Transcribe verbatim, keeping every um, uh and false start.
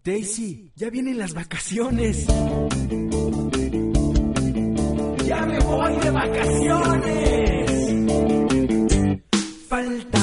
Daisy, ya vienen las vacaciones. ¡Ya me voy de vacaciones! Falta